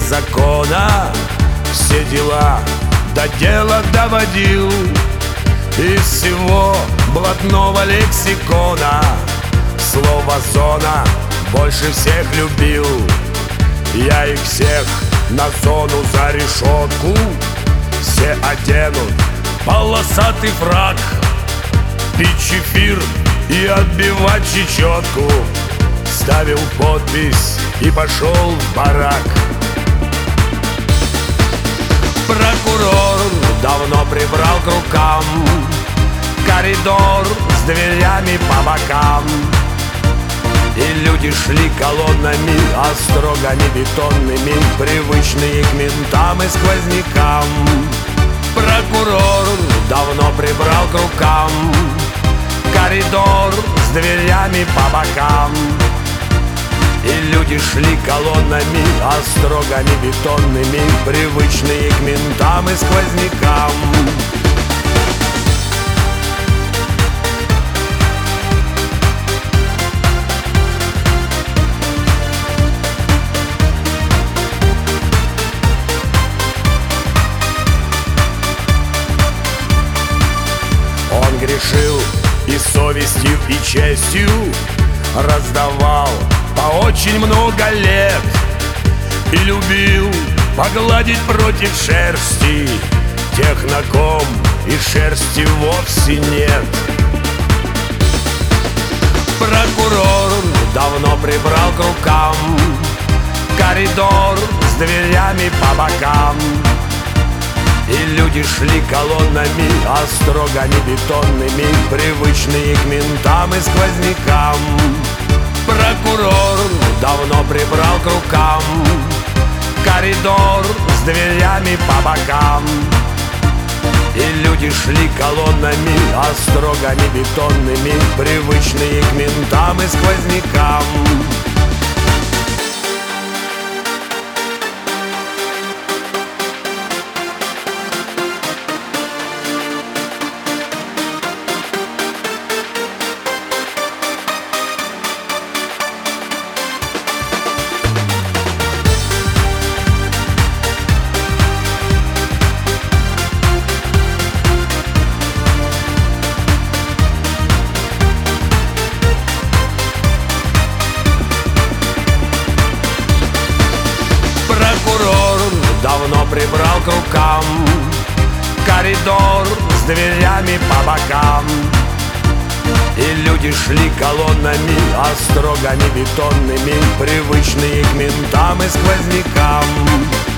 закона все дела до дела доводил. Из всего блатного лексикона слово «зона» больше всех любил. Я их всех на зону за решетку. Все оденут полосатый фрак, пить чефир и отбивать чечетку. Ставил подпись и пошел в барак. Прокурор давно прибрал к рукам коридор с дверями по бокам. И люди шли колоннами, строго не бетонными, привычные к ментам и сквознякам. Прокурор давно прибрал к рукам коридор с дверями по бокам. И люди шли колоннами, строго не бетонными, привычные к ментам и сквознякам. Он грешил и совестью, и честью, раздавал по очень много лет. И любил погладить против шерсти тех, на ком и шерсти вовсе нет. Прокурор давно прибрал к рукам коридор с дверями по бокам. И люди шли колоннами, строго не бетонными, привычные к ментам и сквознякам. Прокурор давно прибрал к рукам коридор с дверями по бокам. И люди шли колоннами, строго не бетонными, привычные к ментам и сквознякам. Прокурор давно прибрал к рукам коридор с дверями по бокам. И люди шли колоннами, строго не бетонными, привычные к ментам и сквознякам.